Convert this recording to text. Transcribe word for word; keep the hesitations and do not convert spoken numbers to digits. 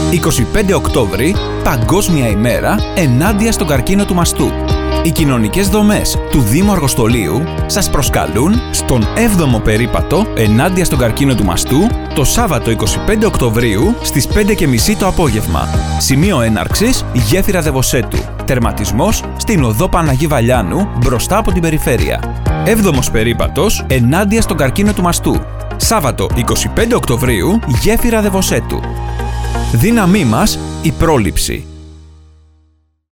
είκοσι πέντε Οκτώβρη, Παγκόσμια ημέρα ενάντια στον καρκίνο του μαστού. Οι κοινωνικές δομές του Δήμου Αργοστολίου σας προσκαλούν στον έβδομο περίπατο ενάντια στον καρκίνο του μαστού το Σάββατο είκοσι πέντε Οκτωβρίου στις πέντε και μισή το απόγευμα. Σημείο έναρξης Γέφυρα Δεβοσέτου. Τερματισμός στην οδό Παναγί Βαλιάνου μπροστά από την περιφέρεια. Έβδομος περίπατος ενάντια στον καρκίνο του μαστού. Σάββατο είκοσι πέντε Οκτωβρίου Γέφυρα Δεβοσέτου. Δύναμή μας η πρόληψη.